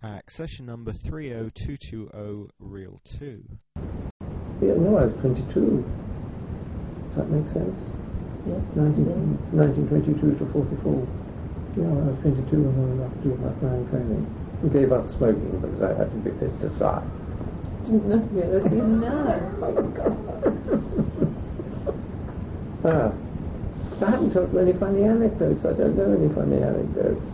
Accession number 30220, reel 2. Yeah, no, I was 22. Does that make sense? Yeah. 1922 to 44. Yeah, I was 22 when I was after doing my flying training. I gave up smoking because I had to be fit to fly. No. No. I haven't told many funny anecdotes. I don't know any funny anecdotes.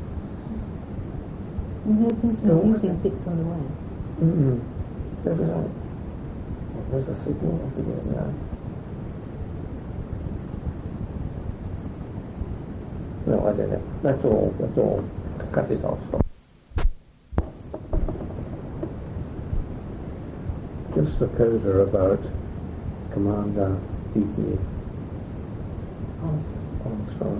You heard things about using bits on the way. Never know. Where's the signal? I forget now. No, I don't know. That's all. Cut it off. Stop. Just a coda about Commander P.P. Armstrong.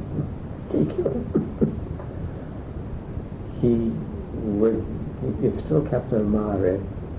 It's still Captain O'Mara.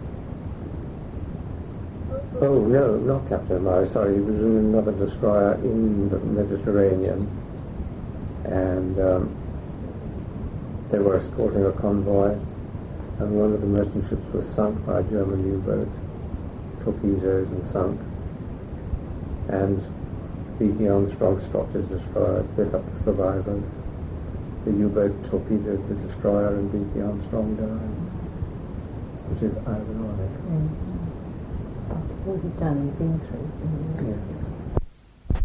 Oh no, not Captain O'Mara, sorry, he was in another destroyer in the Mediterranean, and they were escorting a convoy, and one of the merchant ships was sunk by a German U-boat, torpedoed and sunk, and B.T. Armstrong stopped his destroyer to pick up the survivors. The U-boat torpedoed the destroyer and B.T. Armstrong died, which is ironic. What he'd done and been through. Yes.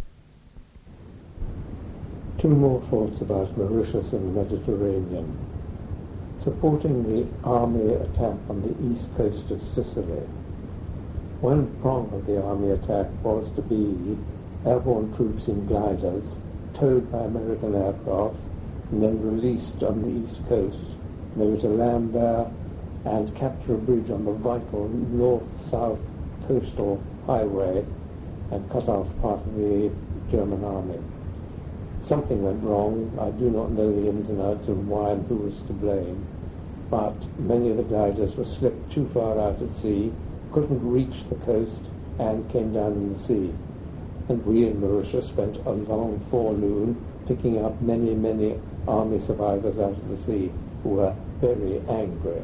Two more thoughts about Mauritius and the Mediterranean. Supporting the army attack on the east coast of Sicily, one prong of the army attack was to be airborne troops in gliders towed by American aircraft and then released on the east coast. They were to land there and capture a bridge on the vital north-south coastal highway and cut off part of the German army. Something went wrong. I do not know the ins and outs of why and who was to blame, but many of the gliders were slipped too far out at sea, couldn't reach the coast, and came down in the sea. And we in Mauritius spent a long forenoon picking up many, many army survivors out of the sea who were very angry.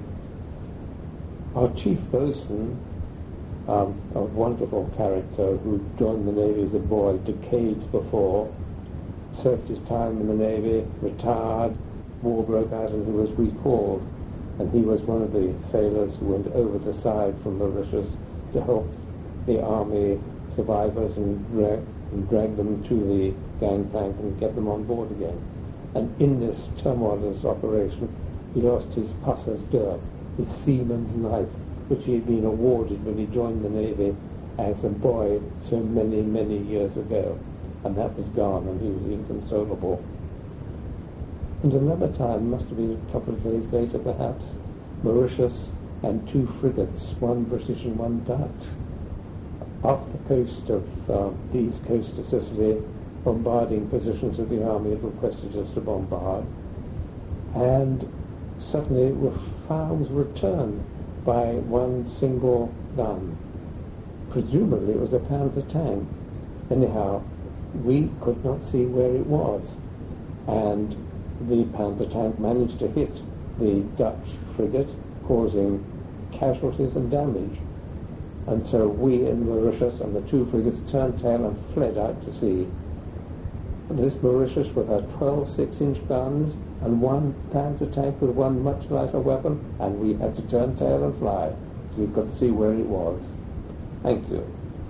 Our chief boatswain, a wonderful character who joined the Navy as a boy decades before, served his time in the Navy, retired, war broke out and he was recalled. And he was one of the sailors who went over the side from Mauritius to help the army survivors and drag them to the gangplank and get them on board again. And in this tumultuous operation, he lost his passeur's dirk, his seaman's knife, which he had been awarded when he joined the Navy as a boy so many, many years ago. And that was gone, and he was inconsolable. And another time, must have been a couple of days later perhaps, Mauritius and two frigates, one British and one Dutch, off the coast of the east coast of Sicily, bombarding positions that the army had requested us to bombard, and suddenly fire was returned by one single gun. Presumably it was a Panzer tank. Anyhow, we could not see where it was, and the Panzer tank managed to hit the Dutch frigate, causing casualties and damage. And so we in Mauritius and the two frigates turned tail and fled out to sea. And this Mauritius with her 12 6-inch guns and one Panzer tank with one much lighter weapon, and we had to turn tail and fly so we could see where it was. Thank you.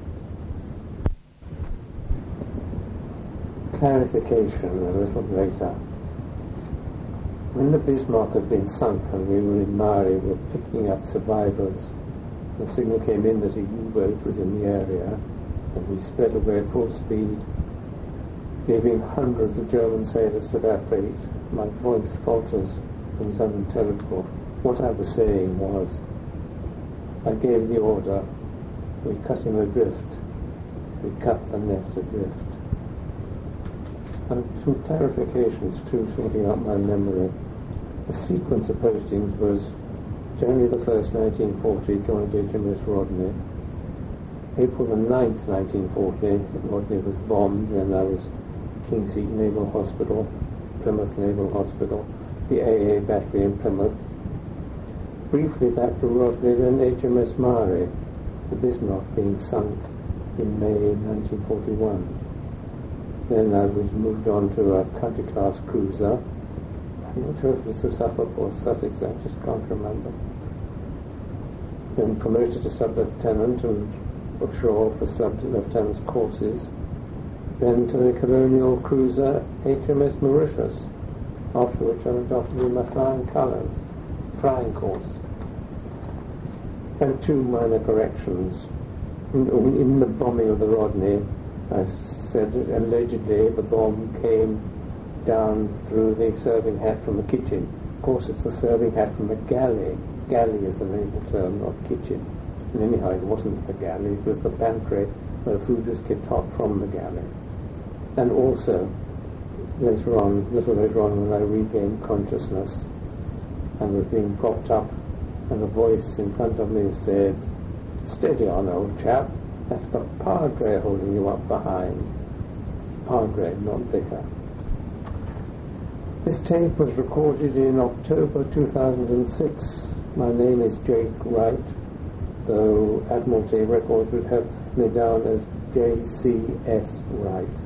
Clarification a little later. When the Bismarck had been sunk and we were in Mari, we were picking up survivors. The signal came in that a U-boat was in the area, and we sped away at full speed, leaving hundreds of German sailors to their fate. My voice falters and is unintelligible. What I was saying was, I gave the order, we cut him adrift, we cut the net adrift. And some clarifications too, sorting out my memory. The sequence of postings was January the 1st, 1940, joined HMS Rodney. April the 9th, 1940, Rodney was bombed, and I was King's Seat Naval Hospital, Plymouth Naval Hospital, the AA battery in Plymouth. Briefly back to Rodney, then HMS Mare, the Bismarck being sunk in May 1941. Then I was moved on to a county-class cruiser. I'm not sure if it was the Suffolk or Sussex, I just can't remember. Then promoted to sub-lieutenant and offshore for sub-lieutenant's courses. Then to the colonial cruiser HMS Mauritius, after which I went off to do my flying course. And two minor corrections. In the bombing of the Rodney, I said allegedly the bomb came down through the serving hat from the kitchen. Of course, it's the serving hat from the galley. Galley is the naval term, not kitchen. And anyhow, it wasn't the galley, it was the pantry where the food was kept hot from the galley. And also, little later on, when I regained consciousness and was being propped up, and a voice in front of me said, "Steady on, old chap, that's the Padre holding you up behind." Padre, not vicar. This tape was recorded in October 2006. My name is Jake Wright, though Admiralty Records would have me down as JCS Wright.